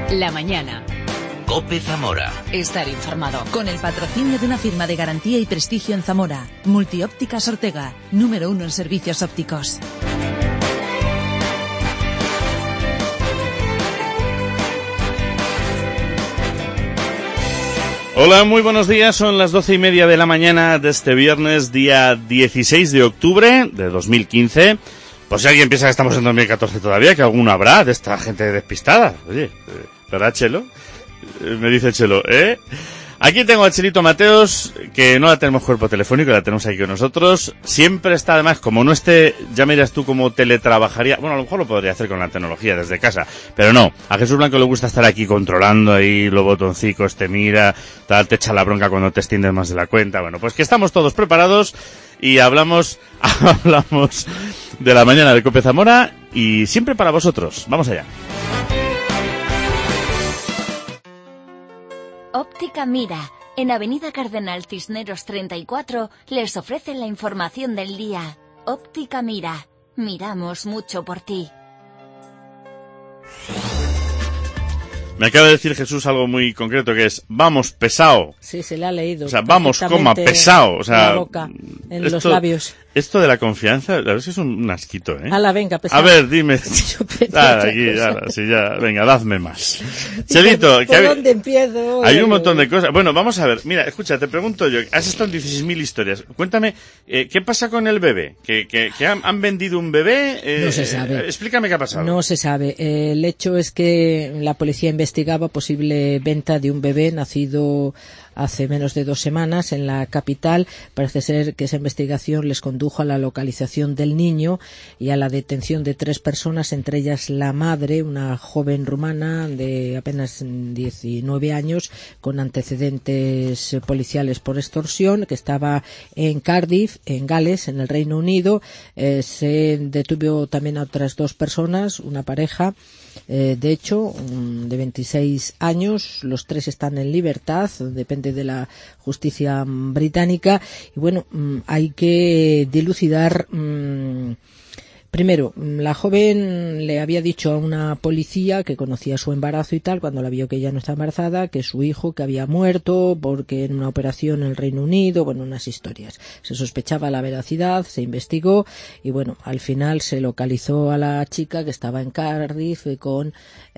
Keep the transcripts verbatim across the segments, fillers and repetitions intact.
La mañana. COPE Zamora. Estar informado. Con el patrocinio de una firma de garantía y prestigio en Zamora. Multiópticas Ortega, número uno en servicios ópticos. Hola, muy buenos días. Son las doce y media de la mañana de este viernes, día dieciséis de octubre de dos mil quince. Por si alguien piensa que estamos en dos mil catorce todavía, que alguno habrá de esta gente despistada. Oye, ¿verdad, Chelo? Me dice Chelo, ¿eh? Aquí tengo a Chelito Mateos, que no la tenemos cuerpo telefónico, la tenemos aquí con nosotros. Siempre está, además, como no esté, ya me dirás tú cómo teletrabajaría. Bueno, a lo mejor lo podría hacer con la tecnología desde casa, pero no. A Jesús Blanco le gusta estar aquí controlando ahí los botoncicos, te mira, tal, te echa la bronca cuando te extiendes más de la cuenta. Bueno, pues que estamos todos preparados y hablamos, hablamos de la mañana de COPE Zamora y siempre para vosotros. Vamos allá. Óptica Mira, en Avenida Cardenal Cisneros treinta y cuatro, les ofrece la información del día. Óptica Mira, miramos mucho por ti. Me acaba de decir Jesús algo muy concreto, que es, vamos, pesado. Sí, se le ha leído. O sea, vamos, coma, pesado. O sea, en la boca, en esto, los labios. Esto de la confianza, la verdad es que es un, un asquito, ¿eh? Ala, venga, pesado. A ver, dime. Ah, aquí, ya, sí, ya, venga, dadme más. Chelito, ¿por que hay, dónde empiezo? Hay un montón de cosas. Bueno, vamos a ver. Mira, escucha, te pregunto yo, has estado en dieciséis mil historias. Cuéntame, eh, ¿qué pasa con el bebé? ¿Que, que, que han, han vendido un bebé? Eh, no se sabe. Eh, explícame qué ha pasado. No se sabe. Eh, el hecho es que la policía investigaba posible venta de un bebé nacido hace menos de dos semanas en la capital. Parece ser que esa investigación les condujo a la localización del niño y a la detención de tres personas, entre ellas la madre, una joven rumana de apenas diecinueve años con antecedentes policiales por extorsión, que estaba en Cardiff, en Gales, en el Reino Unido. Eh, se detuvo también a otras dos personas, una pareja, Eh, de hecho, de veintiséis años, los tres están en libertad, depende de la justicia británica, y bueno, hay que dilucidar. Mmm, Primero, la joven le había dicho a una policía que conocía su embarazo y tal, cuando la vio que ella no está embarazada, que su hijo que había muerto porque en una operación en el Reino Unido, bueno, unas historias. Se sospechaba la veracidad, se investigó y bueno, al final se localizó a la chica que estaba en Cardiff con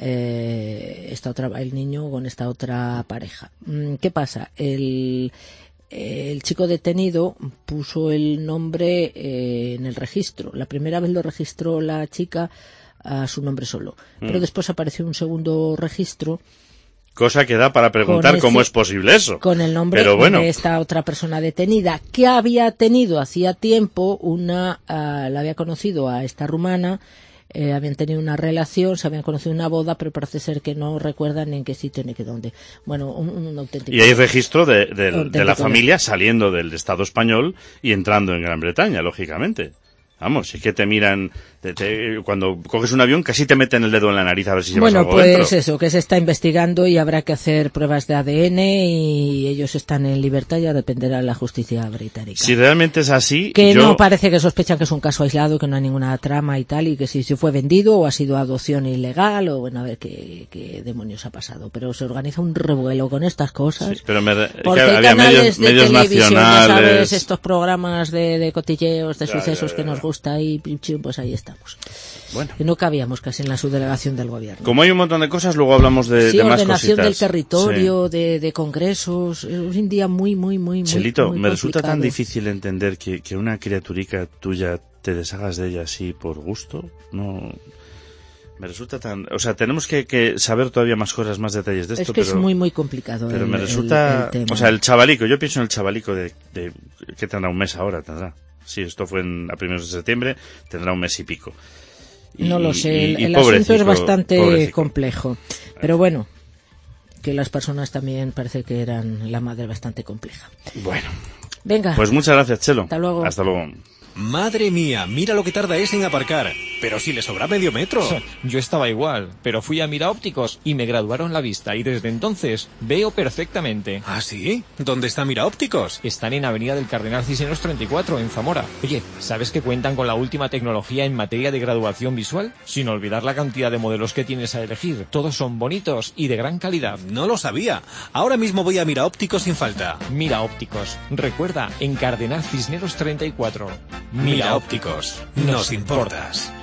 eh, esta otra, el niño con esta otra pareja. ¿Qué pasa? El El chico detenido puso el nombre eh, en el registro. La primera vez lo registró la chica a su nombre solo, mm. pero después apareció un segundo registro. Cosa que da para preguntar ese, cómo es posible eso. Con el nombre pero bueno. de esta otra persona detenida, que había tenido hacía tiempo una, uh, la había conocido a esta rumana. Eh, habían tenido una relación, se habían conocido en una boda, pero parece ser que no recuerdan ni en qué sitio ni qué dónde. Bueno, un, un auténtico. Y hay registro de, de, de la familia saliendo del Estado español y entrando en Gran Bretaña, lógicamente. Vamos, si es que te miran, te, te, cuando coges un avión casi te meten el dedo en la nariz a ver si llevas bueno, algo pues dentro. Eso, que se está investigando y habrá que hacer pruebas de A D N y ellos están en libertad, ya dependerá de la justicia británica. Si realmente es así, que yo... no parece que sospechan que es un caso aislado, que no hay ninguna trama y tal, y que si se fue vendido o ha sido adopción ilegal o bueno, a ver qué, qué demonios ha pasado. Pero se organiza un revuelo con estas cosas. Sí, pero me, porque que había medios, de medios televisión, nacionales, ya sabes, estos programas de, de cotilleos, de ya, sucesos ya, ya. que nos gusta y pues ahí estamos. Bueno. Y no cabíamos casi en la subdelegación del gobierno. Como hay un montón de cosas, luego hablamos de, sí, de más cositas. ordenación del territorio, sí. de, de congresos. Es un día muy, muy, muy, Chelito, muy me complicado. resulta tan difícil entender que, que una criaturica tuya te deshagas de ella así por gusto. No... Me resulta tan... O sea, tenemos que, que saber todavía más cosas, más detalles de esto, es que pero... es muy, muy complicado. Pero el, me resulta... el, el tema. O sea, el chavalico, yo pienso en el chavalico de... de que tendrá un mes ahora, tendrá. Sí, esto fue en, a primeros de septiembre, tendrá un mes y pico. Y, no lo sé, el, y, y el pobrecico, asunto es bastante pobrecico. complejo. Pero bueno, que las personas también parece que eran la madre bastante compleja. Bueno. Venga. Pues muchas gracias, Chelo. Hasta luego. Hasta luego. Madre mía, mira lo que tarda ese en aparcar. pero si le sobra medio metro. Yo estaba igual, pero fui a Mira Ópticos y me graduaron la vista y desde entonces veo perfectamente. ¿Ah, sí? ¿Dónde está Mira Ópticos? Están en Avenida del Cardenal Cisneros treinta y cuatro, en Zamora. Oye, ¿sabes que cuentan con la última tecnología en materia de graduación visual? Sin olvidar la cantidad de modelos que tienes a elegir. Todos son bonitos y de gran calidad. No lo sabía. Ahora mismo voy a Mira Ópticos sin falta. Mira Ópticos. Recuerda, en Cardenal Cisneros treinta y cuatro. Mira Ópticos. Nos importas.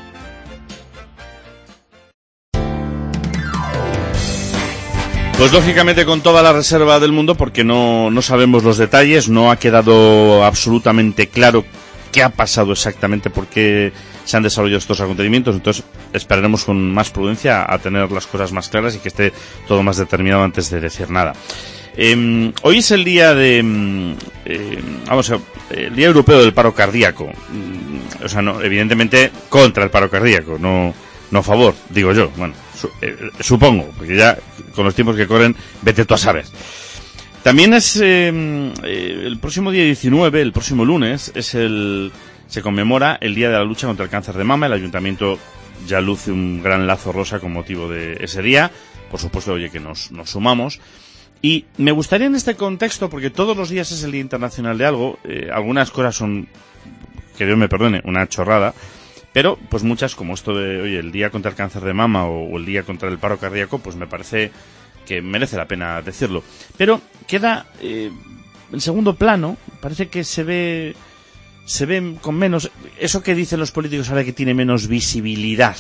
Pues lógicamente con toda la reserva del mundo, porque no, no sabemos los detalles, no ha quedado absolutamente claro qué ha pasado exactamente, por qué se han desarrollado estos acontecimientos. Entonces esperaremos con más prudencia a tener las cosas más claras y que esté todo más determinado antes de decir nada. Eh, hoy es el día de, eh, vamos a, el día europeo del paro cardíaco. O sea, no, evidentemente contra el paro cardíaco, no, no a favor, digo yo. Bueno, su, eh, supongo, porque ya con los tiempos que corren, vete tú a saber. También es eh, eh, el próximo día diecinueve, el próximo lunes, es el se conmemora el Día de la Lucha contra el Cáncer de Mama. El Ayuntamiento ya luce un gran lazo rosa con motivo de ese día. Por supuesto, oye, que nos, nos sumamos. Y me gustaría en este contexto, porque todos los días es el Día Internacional de algo, eh, algunas cosas son, que Dios me perdone, una chorrada, pero pues muchas, como esto de, oye, el Día contra el Cáncer de Mama o, o el Día contra el Paro Cardíaco, pues me parece que merece la pena decirlo. Pero queda eh, en segundo plano, parece que se ve se ve con menos, eso que dicen los políticos ahora que tiene menos visibilidad.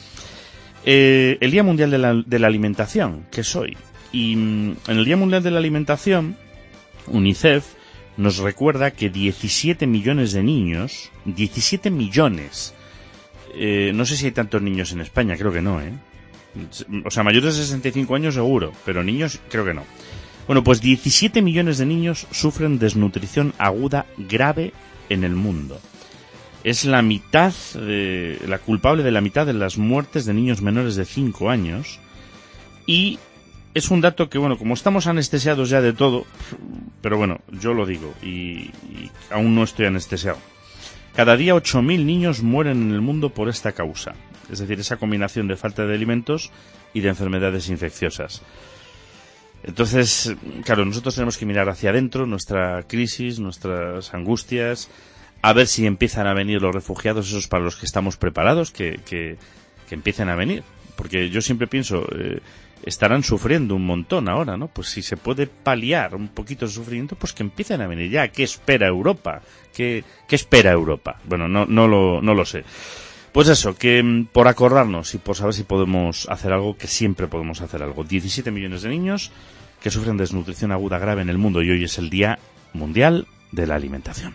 Eh, el Día Mundial de la, de la Alimentación, que es hoy. Y en el Día Mundial de la Alimentación, UNICEF nos recuerda que diecisiete millones de niños, diecisiete millones, eh, no sé si hay tantos niños en España, creo que no, ¿eh? O sea, mayores de sesenta y cinco años seguro, pero niños creo que no. Bueno, pues diecisiete millones de niños sufren desnutrición aguda grave en el mundo. Es la mitad, de, la culpable de la mitad de las muertes de niños menores de cinco años. Y es un dato que, bueno, como estamos anestesiados ya de todo, pero bueno, yo lo digo y, y aún no estoy anestesiado. Cada día ocho mil niños mueren en el mundo por esta causa. Es decir, esa combinación de falta de alimentos y de enfermedades infecciosas. Entonces, claro, nosotros tenemos que mirar hacia adentro, nuestra crisis, nuestras angustias, a ver si empiezan a venir los refugiados, esos para los que estamos preparados, que, que, que empiecen a venir. Porque yo siempre pienso, eh, estarán sufriendo un montón ahora, ¿no? Pues si se puede paliar un poquito el sufrimiento, pues que empiecen a venir ya. ¿Qué espera Europa? ¿Qué, qué espera Europa? Bueno, no, no lo, no lo sé. Pues eso, que por acordarnos y por saber si podemos hacer algo, que siempre podemos hacer algo. diecisiete millones de niños que sufren desnutrición aguda grave en el mundo y hoy es el Día Mundial de la Alimentación.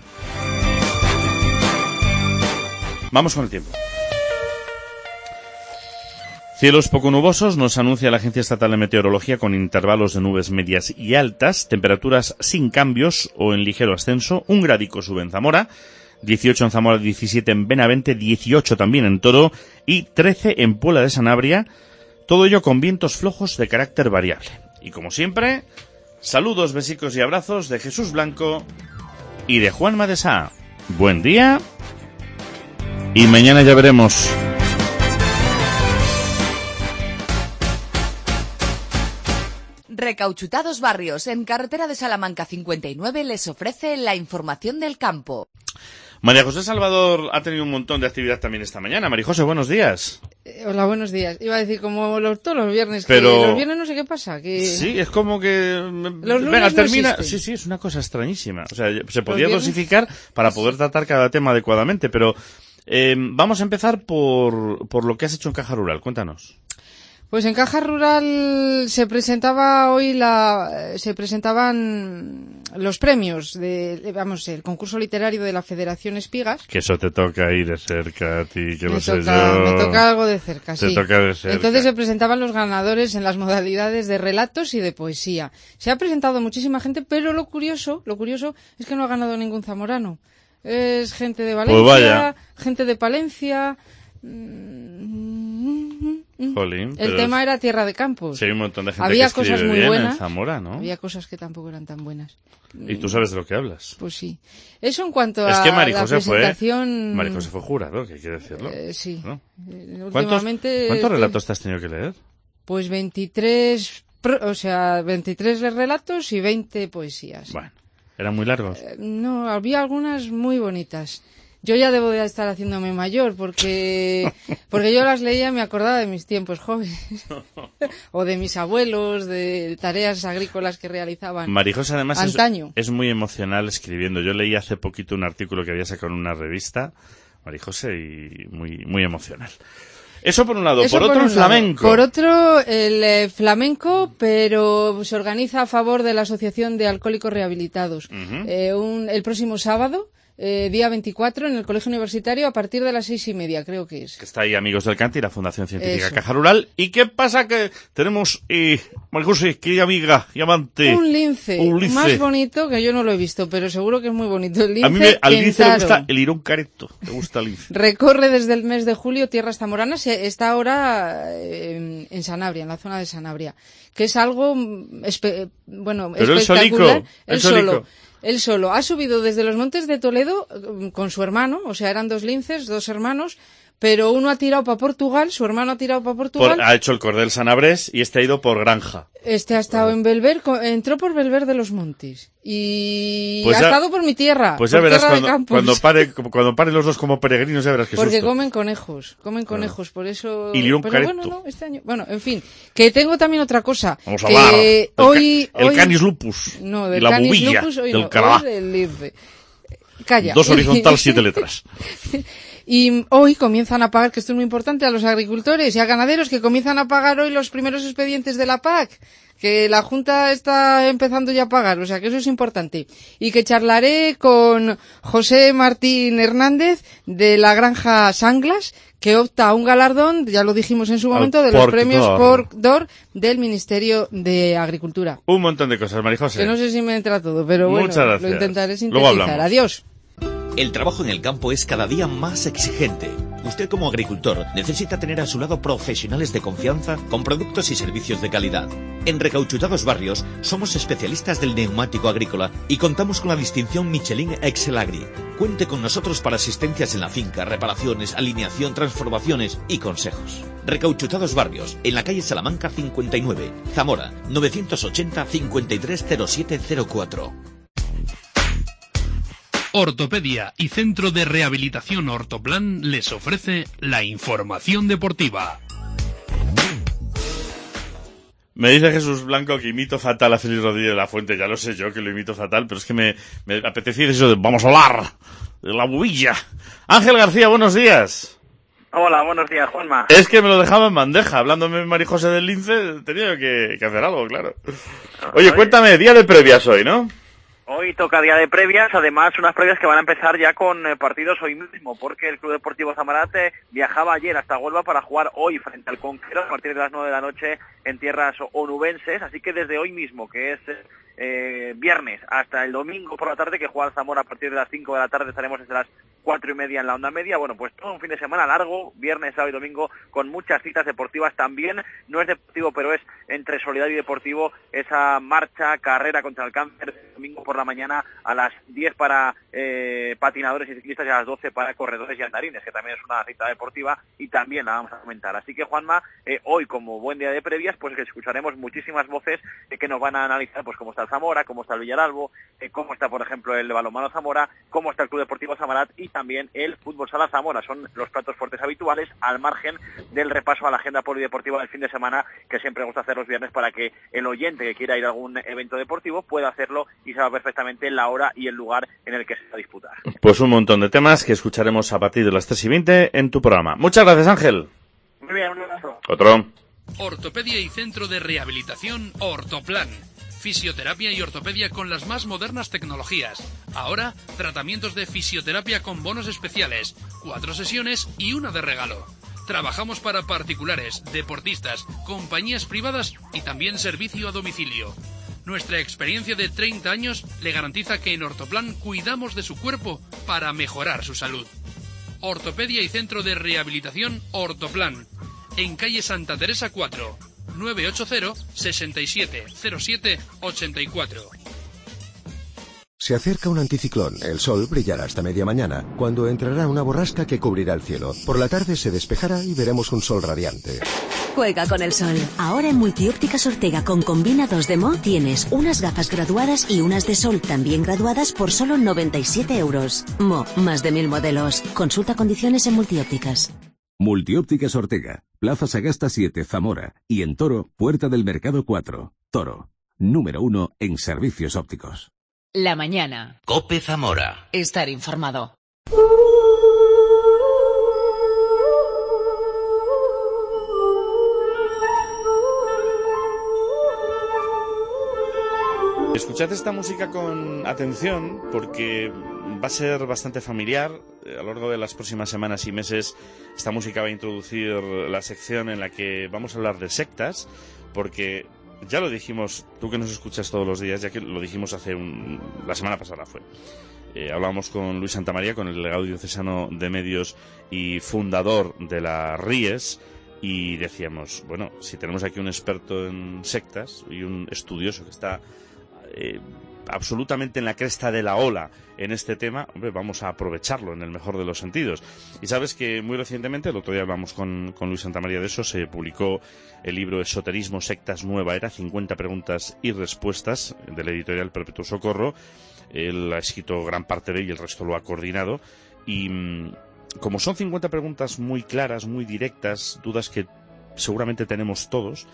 Vamos con el tiempo. Cielos poco nubosos nos anuncia la Agencia Estatal de Meteorología con intervalos de nubes medias y altas, temperaturas sin cambios o en ligero ascenso, un gradico sube en Zamora, dieciocho en Zamora, diecisiete en Benavente, dieciocho también en Toro y trece en Puebla de Sanabria, todo ello con vientos flojos de carácter variable. Y como siempre, saludos, besicos y abrazos de Jesús Blanco y de Juanma de Sá. Buen día y mañana ya veremos. Recauchutados Barrios, en carretera de Salamanca cincuenta y nueve, les ofrece la información del campo. María José Salvador ha tenido un montón de actividad también esta mañana. María José, buenos días. Eh, hola, buenos días. Iba a decir como los, todos los viernes, pero que los viernes no sé qué pasa. Que sí, es como que los lunes venga, no termina. existen. Sí, sí, es una cosa extrañísima. O sea, se podía viernes... dosificar para poder tratar cada tema adecuadamente, pero eh, vamos a empezar por, por lo que has hecho en Caja Rural. Cuéntanos. Pues en Caja Rural se presentaba hoy la, se presentaban los premios de, vamos, el concurso literario de la Federación Espigas. Que eso te toca ir de cerca a ti, que me lo sé toca, yo. Me toca algo de cerca, te sí. Toca de cerca. Entonces se presentaban los ganadores en las modalidades de relatos y de poesía. Se ha presentado muchísima gente, pero lo curioso, lo curioso es que no ha ganado ningún zamorano. Es gente de Valencia, pues vaya. gente de Palencia. Jolín, El pero tema era Tierra de Campos. Sí, hay un montón de gente Había que escribe cosas muy bien buenas, en Zamora, ¿no? Había cosas que tampoco eran tan buenas. Y tú sabes de lo que hablas. Pues sí. Eso en cuanto Es a que María la José presentación... fue, María José fue jurado, que hay que decirlo. Eh, sí. ¿No? Eh, ¿Cuántos, últimamente ¿Cuántos estoy- relatos te has tenido que leer? Pues veintitrés, pro- o sea, veintitrés relatos y veinte poesías. Bueno, ¿eran muy largos? Eh, No, había algunas muy bonitas. Yo ya debo de estar haciéndome mayor porque porque yo las leía y me acordaba de mis tiempos jóvenes o de mis abuelos, de tareas agrícolas que realizaban. María José además es, antaño. es muy emocional escribiendo. Yo leí hace poquito un artículo que había sacado en una revista, María José, y muy, muy emocional. Eso por un lado. Eso por otro, un el lado. flamenco. Por otro, el eh, flamenco, pero se organiza a favor de la Asociación de Alcohólicos Rehabilitados. Ujú. Eh, un- el próximo sábado, eh, día veinticuatro, en el Colegio Universitario, a partir de las seis y media, creo que es. Que está ahí Amigos del Canti, la Fundación Científica Eso. Caja Rural. ¿Y qué pasa? Que tenemos, eh, María José, querida amiga y amante. Un lince, Un lince. más bonito, que yo no lo he visto, pero seguro que es muy bonito. El lince A mí me, al lince le Kentaro. gusta el irón careto. Le gusta el lince. Recorre desde el mes de julio tierras zamoranas. eh, Está ahora eh, en Sanabria, en la zona de Sanabria, que es algo mm, espe- bueno, Pero él espectacular. solico, él Él solo. solico. Él solo. Ha subido desde los montes de Toledo mm, con su hermano, o sea, eran dos linces, dos hermanos, pero uno ha tirado para Portugal, su hermano ha tirado para Portugal. Por- ha hecho el cordel Sanabres y este ha ido por Granja. Este ha estado en Belver, co- entró por Belver de los Montes y Pues ha ya- estado por mi tierra, Pues ya por verás Tierra de cuando, Campos. cuando, pare, cuando paren los dos como peregrinos, ya verás que Porque susto. comen conejos, comen conejos, por eso... Y León Pero Careto. bueno, no, este año... Bueno, en fin, que tengo también otra cosa. Vamos a que hablar del ca- hoy, el hoy- Canis lupus No, y del la Canis bubilla lupus, hoy del no, Canadá. hoy del lince. Calla. Dos horizontal, siete letras. Y hoy comienzan a pagar, que esto es muy importante, a los agricultores y a ganaderos que comienzan a pagar hoy los primeros expedientes de la P A C, que la Junta está empezando ya a pagar, o sea que eso es importante. Y que charlaré con José Martín Hernández de la granja Sanglas, que opta a un galardón, ya lo dijimos en su Al momento, de los Porc premios d'Or. Porc d'Or del Ministerio de Agricultura. Un montón de cosas, María José. Que no sé si me entra todo, pero bueno, Muchas gracias. lo intentaré Luego sintetizar. hablamos. Adiós. El trabajo en el campo es cada día más exigente. Usted como agricultor necesita tener a su lado profesionales de confianza con productos y servicios de calidad. En Recauchutados Barrios somos especialistas del neumático agrícola y contamos con la distinción Michelin Excel Agri. Cuente con nosotros para asistencias en la finca, reparaciones, alineación, transformaciones y consejos. Recauchutados Barrios, en la calle Salamanca cincuenta y nueve, Zamora, novecientos ochenta, cincuenta y tres cero siete cero cuatro. Ortopedia y Centro de Rehabilitación Ortoplan les ofrece la información deportiva. Me dice Jesús Blanco que imito fatal a Félix Rodríguez de la Fuente. Ya lo sé yo que lo imito fatal, pero es que me, me apetece decir eso de vamos a hablar de la bubilla. Ángel García, buenos días. Hola, buenos días, Juanma. Es que me lo dejaba en bandeja. Hablándome María José del Lince, tenía que, que hacer algo, claro. Oye, cuéntame, día de previas hoy, ¿no? Hoy toca día de previas, además unas previas que van a empezar ya con eh, partidos hoy mismo, porque el Club Deportivo Zamarate viajaba ayer hasta Huelva para jugar hoy frente al Conquero a partir de las nueve de la noche en tierras onubenses, así que desde hoy mismo, que es eh, viernes, hasta el domingo por la tarde, que juega el Zamora a partir de las cinco de la tarde, estaremos desde las cuatro y media en la onda media. Bueno, pues todo un fin de semana largo, viernes, sábado y domingo, con muchas citas deportivas también. No es deportivo, pero es entre solidario y deportivo esa marcha, carrera contra el cáncer, domingo por la mañana a las diez para eh, patinadores y ciclistas y a las doce para corredores y andarines, que también es una cita deportiva y también la vamos a comentar. Así que, Juanma, eh, hoy como buen día de previas, pues que escucharemos muchísimas voces eh, que nos van a analizar pues cómo está el Zamora, cómo está el Villaralbo, eh, cómo está, por ejemplo, el balonmano Zamora, cómo está el Club Deportivo Zamarat y también el Fútbol Sala Zamora. Son los platos fuertes habituales al margen del repaso a la agenda polideportiva del fin de semana, que siempre gusta hacer los viernes para que el oyente que quiera ir a algún evento deportivo pueda hacerlo y sabe perfectamente la hora y el lugar en el que se va a disputar. Pues un montón de temas que escucharemos a partir de las tres y veinte en tu programa. Muchas gracias, Ángel. Muy bien, un abrazo. Otro. Ortopedia y Centro de Rehabilitación Ortoplan. Fisioterapia y ortopedia con las más modernas tecnologías. Ahora, tratamientos de fisioterapia con bonos especiales, cuatro sesiones y una de regalo. Trabajamos para particulares, deportistas, compañías privadas y también servicio a domicilio. Nuestra experiencia de treinta años le garantiza que en Ortoplan cuidamos de su cuerpo para mejorar su salud. Ortopedia y Centro de Rehabilitación Ortoplan. en calle Santa Teresa cuatro, nueve ocho cero, seis siete cero siete, ocho cuatro. Se acerca un anticiclón, el sol brillará hasta media mañana, cuando entrará una borrasca que cubrirá el cielo. Por la tarde se despejará y veremos un sol radiante. Juega con el sol. Ahora en Multiópticas Ortega con combinados de Mo tienes unas gafas graduadas y unas de sol también graduadas por solo noventa y siete euros. Mo, más de mil modelos. Consulta condiciones en Multiópticas. Multiópticas Ortega, Plaza Sagasta siete, Zamora. Y en Toro, Puerta del Mercado cuatro. Toro, número uno en servicios ópticos. La mañana. COPE Zamora. Estar informado. Escuchad esta música con atención porque va a ser bastante familiar. A lo largo de las próximas semanas y meses esta música va a introducir la sección en la que vamos a hablar de sectas, porque ya lo dijimos, tú que nos escuchas todos los días, ya que lo dijimos hace un... la semana pasada fue. Eh, hablábamos con Luis Santamaría, con el delegado diocesano de medios y fundador de la RIES, y decíamos, bueno, si tenemos aquí un experto en sectas y un estudioso que está eh, absolutamente en la cresta de la ola en este tema, hombre, vamos a aprovecharlo en el mejor de los sentidos. Y sabes que muy recientemente, el otro día hablamos con, con Luis Santamaría de eso, se publicó el libro Esoterismo, sectas, nueva era, cincuenta preguntas y respuestas, de la editorial Perpetuo Socorro. Él ha escrito gran parte de ello y el resto lo ha coordinado. Y mmm, como son cincuenta preguntas muy claras, muy directas, dudas que seguramente tenemos todos,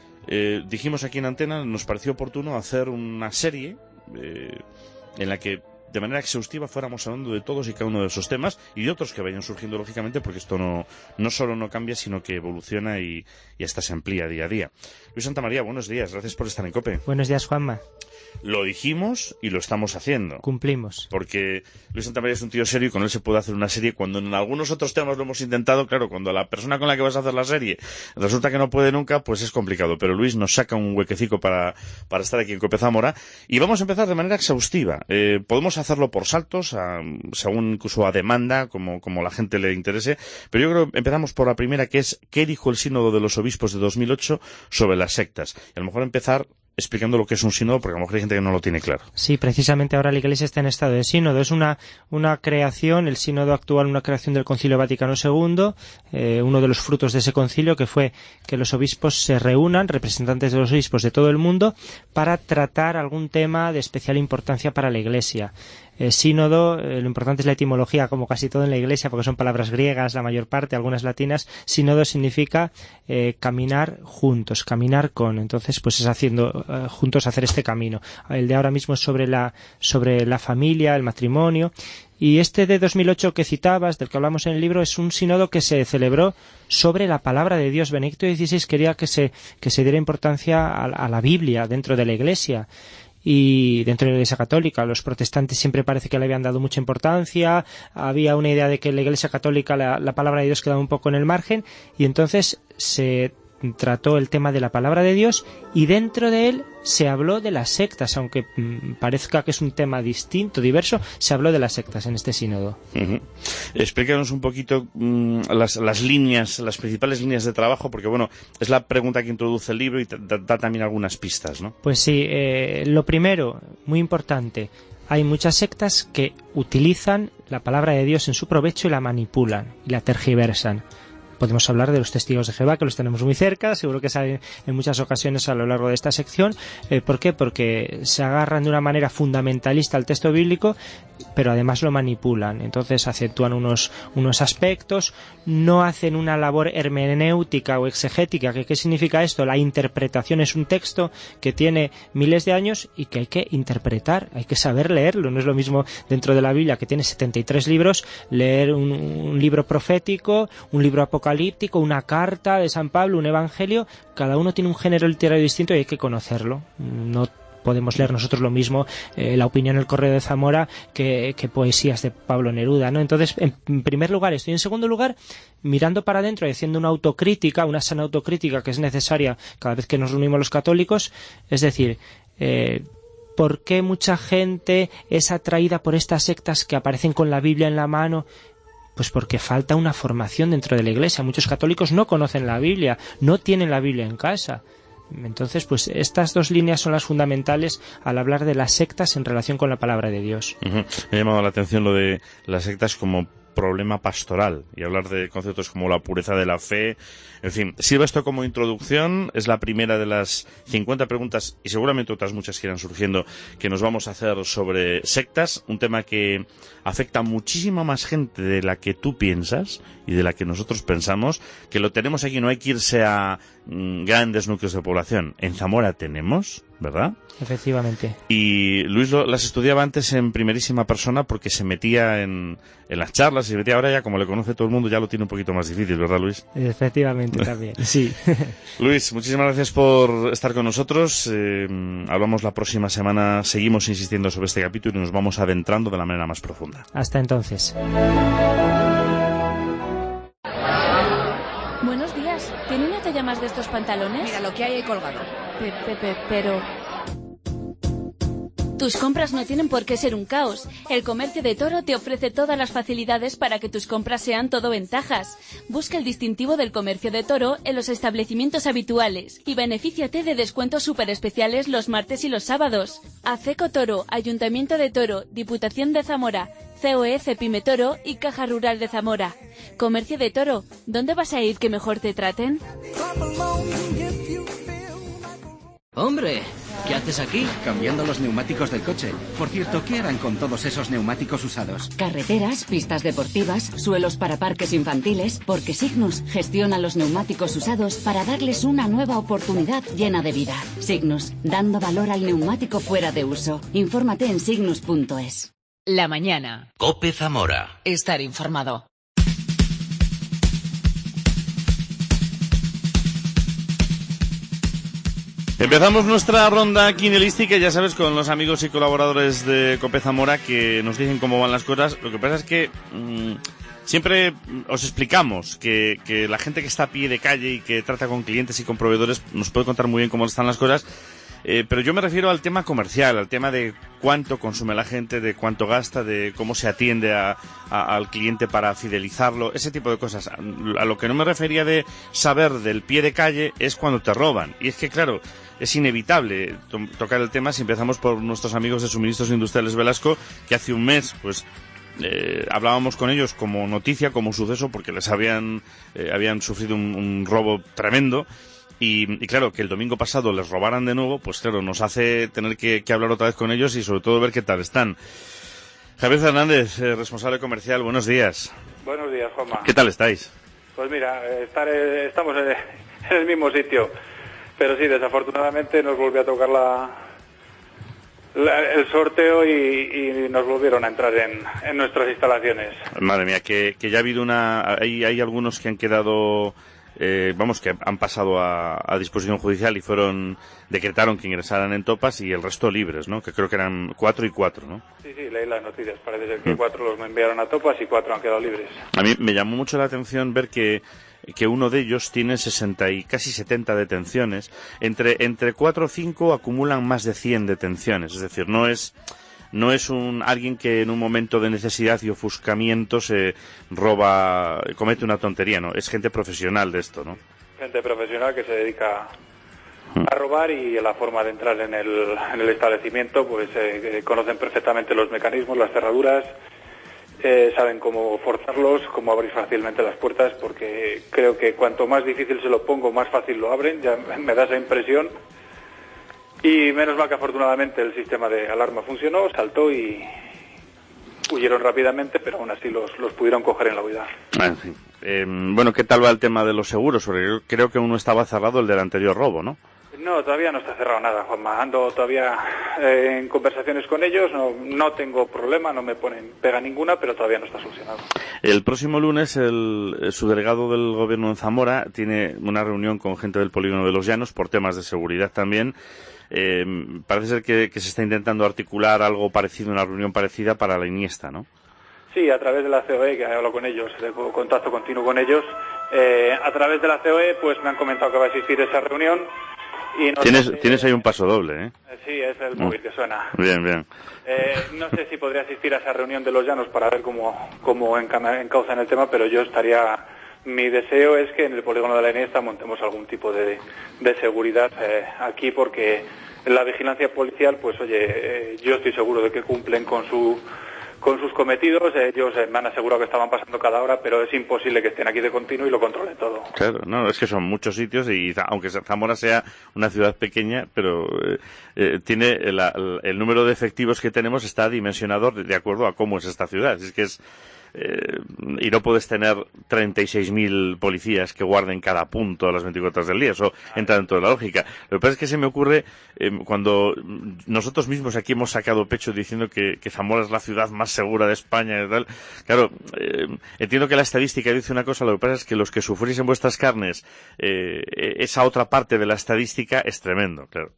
eh, dijimos aquí en Antena, nos pareció oportuno hacer una serie eh, en la que de manera exhaustiva fuéramos hablando de todos y cada uno de esos temas y de otros que vayan surgiendo lógicamente, porque esto no, no solo no cambia, sino que evoluciona y, y hasta se amplía día a día. Luis Santamaría, buenos días, gracias por estar en COPE. Buenos días, Juanma. Lo dijimos y lo estamos haciendo. Cumplimos. Porque Luis Santamaría es un tío serio y con él se puede hacer una serie. Cuando en algunos otros temas lo hemos intentado, claro, cuando la persona con la que vas a hacer la serie resulta que no puede nunca, pues es complicado. Pero Luis nos saca un huequecico para, para estar aquí en COPE Zamora. Y vamos a empezar de manera exhaustiva. Eh, podemos hacerlo por saltos, a, según incluso a demanda, como, como la gente le interese. Pero yo creo que empezamos por la primera, que es ¿qué dijo el Sínodo de los Obispos de dos mil ocho sobre las sectas? Y a lo mejor empezar explicando lo que es un sínodo, porque a lo mejor hay gente que no lo tiene claro. Sí, precisamente ahora la Iglesia está en estado de sínodo. Es una, una creación, el sínodo actual, una creación del Concilio Vaticano segundo, eh, uno de los frutos de ese concilio, que fue que los obispos se reúnan, representantes de los obispos de todo el mundo, para tratar algún tema de especial importancia para la Iglesia. Eh, sínodo, eh, lo importante es la etimología, como casi todo en la Iglesia, porque son palabras griegas, la mayor parte, algunas latinas. Sínodo significa eh, caminar juntos, caminar con. Entonces, pues es haciendo eh, juntos hacer este camino. El de ahora mismo es sobre la, sobre la familia, el matrimonio. Y este de dos mil ocho que citabas, del que hablamos en el libro, es un sínodo que se celebró sobre la palabra de Dios. Benedicto dieciséis quería que se, que se diera importancia a, a la Biblia dentro de la Iglesia. Y dentro de la Iglesia Católica, los protestantes siempre parece que le habían dado mucha importancia, había una idea de que en la Iglesia Católica la, la palabra de Dios quedaba un poco en el margen, y entonces se trató el tema de la palabra de Dios y dentro de él se habló de las sectas, aunque mmm, parezca que es un tema distinto, diverso, se habló de las sectas en este sínodo. Uh-huh. Explícanos un poquito mmm, las, las líneas, las principales líneas de trabajo, porque bueno, es la pregunta que introduce el libro y da, da también algunas pistas, ¿no? Pues sí, eh, lo primero, muy importante, hay muchas sectas que utilizan la palabra de Dios en su provecho y la manipulan y la tergiversan. Podemos hablar de los testigos de Jehová, que los tenemos muy cerca, seguro que salen en muchas ocasiones a lo largo de esta sección. Eh, ¿Por qué? Porque se agarran de una manera fundamentalista al texto bíblico, pero además lo manipulan. Entonces acentúan unos, unos aspectos, no hacen una labor hermenéutica o exegética. ¿Qué, ¿Qué significa esto? La interpretación es un texto que tiene miles de años y que hay que interpretar, hay que saber leerlo. No es lo mismo dentro de la Biblia, que tiene setenta y tres libros, leer un, un libro profético, un libro apocalíptico, una carta de San Pablo, un evangelio. Cada uno tiene un género literario distinto y hay que conocerlo. No podemos leer nosotros lo mismo, eh, la opinión del Correo de Zamora, que, que poesías de Pablo Neruda, ¿no? Entonces, en, en primer lugar esto, y en segundo lugar, mirando para adentro y haciendo una autocrítica, una sana autocrítica que es necesaria cada vez que nos reunimos los católicos, es decir, eh, ¿por qué mucha gente es atraída por estas sectas que aparecen con la Biblia en la mano? Pues porque falta una formación dentro de la Iglesia. Muchos católicos no conocen la Biblia, no tienen la Biblia en casa. Entonces, pues estas dos líneas son las fundamentales al hablar de las sectas en relación con la palabra de Dios. Uh-huh. Me ha llamado la atención lo de las sectas como problema pastoral y hablar de conceptos como la pureza de la fe. En fin, sirve esto como introducción. Es la primera de las cincuenta preguntas y seguramente otras muchas que irán surgiendo que nos vamos a hacer sobre sectas, un tema que afecta a muchísima más gente de la que tú piensas y de la que nosotros pensamos, que lo tenemos aquí. No hay que irse a mm, grandes núcleos de población. En Zamora tenemos, ¿verdad? Efectivamente. Y Luis lo, las estudiaba antes en primerísima persona porque se metía en, en las charlas, se metía ahora ya, como le conoce todo el mundo, ya lo tiene un poquito más difícil, ¿verdad, Luis? Efectivamente, también, sí. Luis, muchísimas gracias por estar con nosotros. Eh, hablamos la próxima semana, seguimos insistiendo sobre este capítulo y nos vamos adentrando de la manera más profunda. Hasta entonces. Buenos días. ¿Tiene una talla más de estos pantalones? Mira lo que hay ahí colgado. Pe, pe, pe, pero... Tus compras no tienen por qué ser un caos. El Comercio de Toro te ofrece todas las facilidades para que tus compras sean todo ventajas. Busca el distintivo del Comercio de Toro en los establecimientos habituales y benefíciate de descuentos súper especiales los martes y los sábados. Aceco Toro, Ayuntamiento de Toro, Diputación de Zamora, C O E Cepime Toro y Caja Rural de Zamora. Comercio de Toro, ¿dónde vas a ir que mejor te traten? ¡Hombre! ¿Qué haces aquí? Cambiando los neumáticos del coche. Por cierto, ¿qué harán con todos esos neumáticos usados? Carreteras, pistas deportivas, suelos para parques infantiles, porque Signus gestiona los neumáticos usados para darles una nueva oportunidad llena de vida. Signus, dando valor al neumático fuera de uso. Infórmate en signus punto es. La mañana. COPE Zamora. Estar informado. Empezamos nuestra ronda quinielística, ya sabes, con los amigos y colaboradores de COPE Zamora que nos dicen cómo van las cosas. Lo que pasa es que mmm, siempre os explicamos que, que la gente que está a pie de calle y que trata con clientes y con proveedores nos puede contar muy bien cómo están las cosas. Eh, pero yo me refiero al tema comercial, al tema de cuánto consume la gente, de cuánto gasta, de cómo se atiende a, a, al cliente para fidelizarlo, ese tipo de cosas. A lo que no me refería de saber del pie de calle es cuando te roban. Y es que, claro, es inevitable to tocar el tema si empezamos por nuestros amigos de Suministros Industriales Velasco, que hace un mes, pues, Eh, hablábamos con ellos como noticia, como suceso, porque les habían, eh, habían sufrido un, un robo tremendo. Y, y claro, que el domingo pasado les robaran de nuevo, pues claro, nos hace tener que, que hablar otra vez con ellos y sobre todo ver qué tal están. Javier Fernández, eh, responsable comercial, buenos días. Buenos días, Juanma. ¿Qué tal estáis? Pues mira, estar, eh, estamos en, en el mismo sitio, pero sí, desafortunadamente nos volvió a tocar la, la, el sorteo y, y nos volvieron a entrar en, en nuestras instalaciones. Madre mía, que, que ya ha habido una... Hay, hay algunos que han quedado... Eh, vamos, que han pasado a, a disposición judicial y fueron, decretaron que ingresaran en topas y el resto libres, ¿no? Que creo que eran cuatro y cuatro, ¿no? Sí, sí, leí las noticias. Parece ser que mm. cuatro los enviaron a topas y cuatro han quedado libres. A mí me llamó mucho la atención ver que, que uno de ellos tiene sesenta y casi setenta detenciones. Entre, entre cuatro o cinco acumulan más de cien detenciones. Es decir, no es... No es un alguien que en un momento de necesidad y ofuscamiento se roba, comete una tontería, ¿no? Es gente profesional de esto, ¿no? Gente profesional que se dedica a robar y la forma de entrar en el, en el establecimiento, pues eh, conocen perfectamente los mecanismos, las cerraduras, eh, saben cómo forzarlos, cómo abrir fácilmente las puertas, porque creo que cuanto más difícil se lo pongo, más fácil lo abren, ya me da esa impresión. Y menos mal que afortunadamente el sistema de alarma funcionó, saltó y huyeron rápidamente, pero aún así los, los pudieron coger en la huida. En fin. Eh, bueno, ¿qué tal va el tema de los seguros? Porque yo creo que uno estaba cerrado, el del anterior robo, ¿no? No, todavía no está cerrado nada, Juanma. Ando todavía eh, en conversaciones con ellos, no, no tengo problema, no me ponen pega ninguna, pero todavía no está solucionado. El próximo lunes el, el subdelegado del gobierno en Zamora tiene una reunión con gente del Polígono de los Llanos por temas de seguridad también. Eh, parece ser que, que se está intentando articular algo parecido, una reunión parecida para la Iniesta, ¿no? Sí, a través de la C O E, que he hablado con ellos, tengo contacto continuo con ellos. Eh, a través de la C O E, pues me han comentado que va a existir esa reunión Y no tienes, sé, tienes ahí un paso doble, ¿eh? Sí, es el móvil que suena. Bien, bien. Eh, no sé si podría asistir a esa reunión de los llanos para ver cómo, cómo encana- encauzan el tema, pero yo estaría... Mi deseo es que en el polígono de la Iniesta montemos algún tipo de, de seguridad eh, aquí, porque la vigilancia policial, pues oye, eh, yo estoy seguro de que cumplen con su con sus cometidos. Ellos eh, me han asegurado que estaban pasando cada hora, pero es imposible que estén aquí de continuo y lo controlen todo. Claro, no, es que son muchos sitios y aunque Zamora sea una ciudad pequeña, pero eh, eh, tiene el, el, el número de efectivos que tenemos está dimensionado de, de acuerdo a cómo es esta ciudad. Es que es Eh, y no puedes tener treinta y seis mil policías que guarden cada punto a las veinticuatro horas del día. Eso entra dentro de la lógica. Lo que pasa es que se me ocurre eh, cuando nosotros mismos aquí hemos sacado pecho diciendo que, que Zamora es la ciudad más segura de España y tal. Claro, eh, entiendo que la estadística dice una cosa, lo que pasa es que los que sufrís en vuestras carnes eh, esa otra parte de la estadística es tremendo, claro.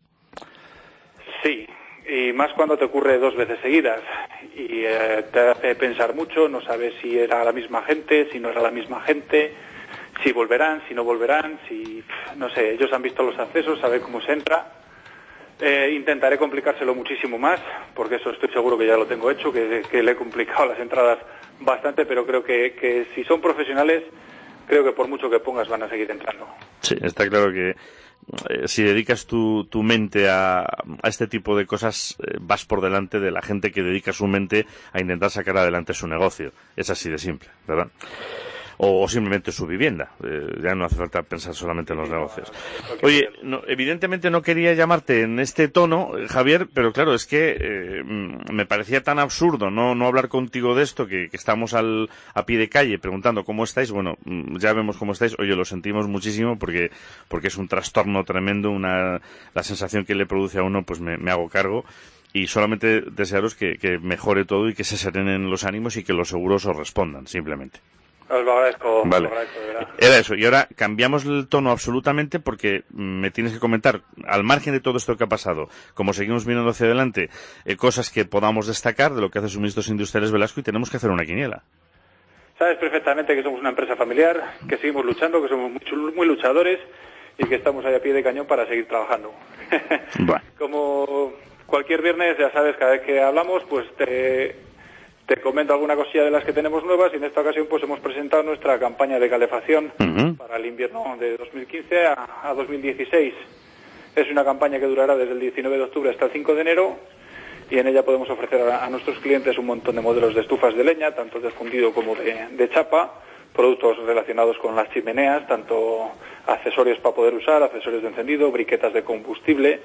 Sí. Y más cuando te ocurre dos veces seguidas y eh, te hace pensar mucho, no sabes si era la misma gente, si no era la misma gente, si volverán, si no volverán, si, no sé, ellos han visto los accesos, saben cómo se entra. Eh, intentaré complicárselo muchísimo más, porque eso estoy seguro que ya lo tengo hecho, que, que le he complicado las entradas bastante, pero creo que, que si son profesionales, creo que por mucho que pongas van a seguir entrando. Sí, está claro que Eh, si dedicas tu, tu mente a, a este tipo de cosas, eh, vas por delante de la gente que dedica su mente a intentar sacar adelante su negocio. Es así de simple, ¿verdad? O, o simplemente su vivienda. Eh, ya no hace falta pensar solamente en los negocios. Oye, no, evidentemente no quería llamarte en este tono, eh, Javier, pero claro, es que eh, me parecía tan absurdo no, no hablar contigo de esto, que, que estamos al, a pie de calle preguntando cómo estáis. Bueno, ya vemos cómo estáis. Oye, lo sentimos muchísimo porque, porque es un trastorno tremendo, una, la sensación que le produce a uno, pues me, me hago cargo. Y solamente desearos que, que mejore todo y que se serenen los ánimos y que los seguros os respondan, simplemente. Os lo agradezco. Vale. Os lo agradezco, de verdad. Era eso. Y ahora cambiamos el tono absolutamente porque me tienes que comentar, al margen de todo esto que ha pasado, como seguimos mirando hacia adelante, eh, cosas que podamos destacar de lo que hace Suministros Industriales Velasco, y tenemos que hacer una quiniela. Sabes perfectamente que somos una empresa familiar, que seguimos luchando, que somos muy, muy luchadores y que estamos ahí a pie de cañón para seguir trabajando. Bueno. Como cualquier viernes, ya sabes, cada vez que hablamos, pues te... Te comento alguna cosilla de las que tenemos nuevas y en esta ocasión pues hemos presentado nuestra campaña de calefacción uh-huh. para el invierno de dos mil quince a, a dos mil dieciséis. Es una campaña que durará desde el diecinueve de octubre hasta el cinco de enero y en ella podemos ofrecer a, a nuestros clientes un montón de modelos de estufas de leña, tanto de fundido como de, de chapa, productos relacionados con las chimeneas, tanto accesorios para poder usar, accesorios de encendido, briquetas de combustible.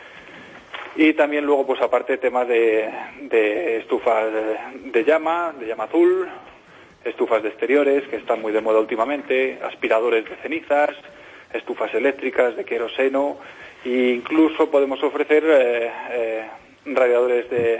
Y también luego, pues aparte, temas de, de estufas de, de llama, de llama azul, estufas de exteriores, que están muy de moda últimamente, aspiradores de cenizas, estufas eléctricas de queroseno, e incluso podemos ofrecer eh, eh, radiadores de,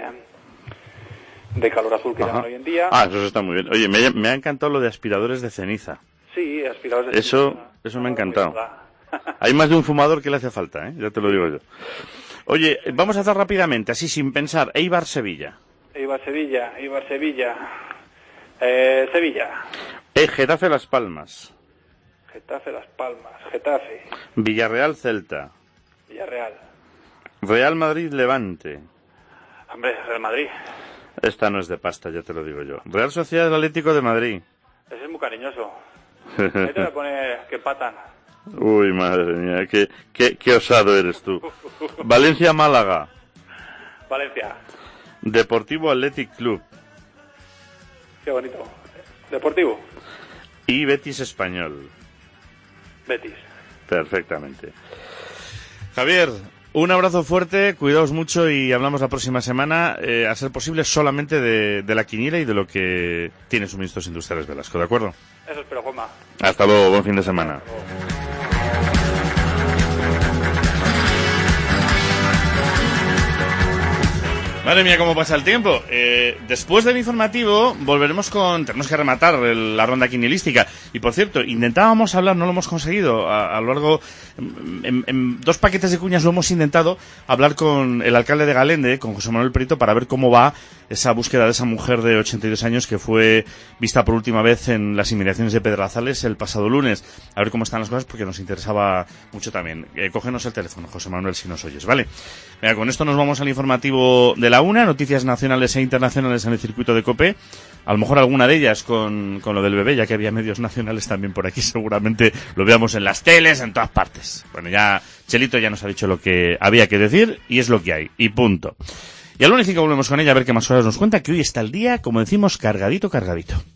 de calor azul que Ajá. llaman hoy en día. Ah, eso está muy bien. Oye, me, me ha encantado lo de aspiradores de ceniza. Sí, aspiradores de eso, ceniza. Eso me ha encantado. Hay más de un fumador que le hace falta, ¿eh? Ya te lo digo yo. Oye, vamos a hacer rápidamente, así sin pensar, Eibar Sevilla. Eibar Sevilla, Eibar Sevilla. Eh, Sevilla. Eh, Getafe Las Palmas. Getafe Las Palmas, Getafe. Villarreal Celta. Villarreal. Real Madrid Levante. Hombre, Real Madrid. Esta no es de pasta, ya te lo digo yo. Real Sociedad Atlético de Madrid. Ese es muy cariñoso. Ahí te voy a poner que patan. Uy, madre mía, qué, qué, qué osado eres tú. Valencia Málaga. Valencia. Deportivo Athletic Club. Qué bonito. Deportivo. Y Betis Español. Betis. Perfectamente. Javier, un abrazo fuerte, cuidaos mucho y hablamos la próxima semana, eh, a ser posible solamente de, de la quiniela y de lo que tiene Suministros Industriales Velasco, ¿de acuerdo? Eso espero, Juanma. Hasta luego, buen fin de semana. Madre mía, cómo pasa el tiempo. Eh, después del informativo volveremos con... Tenemos que rematar el, la ronda quinielística. Y por cierto, intentábamos hablar, no lo hemos conseguido. A, a lo largo... En, en dos paquetes de cuñas lo hemos intentado hablar con el alcalde de Galende, con José Manuel Prieto, para ver cómo va esa búsqueda de esa mujer de ochenta y dos años que fue vista por última vez en las inmediaciones de Pedrazales el pasado lunes. A ver cómo están las cosas, porque nos interesaba mucho también. Eh, cógenos el teléfono, José Manuel, si nos oyes, ¿vale? Mira, con esto nos vamos al informativo de la una, noticias nacionales e internacionales en el circuito de COPE. A lo mejor alguna de ellas con, con lo del bebé, ya que había medios nacionales también por aquí, seguramente lo veamos en las teles, en todas partes. Bueno, ya Chelito ya nos ha dicho lo que había que decir y es lo que hay, y punto. Y al lunes sí que volvemos con ella a ver qué más horas nos cuenta, que hoy está el día, como decimos, cargadito, cargadito.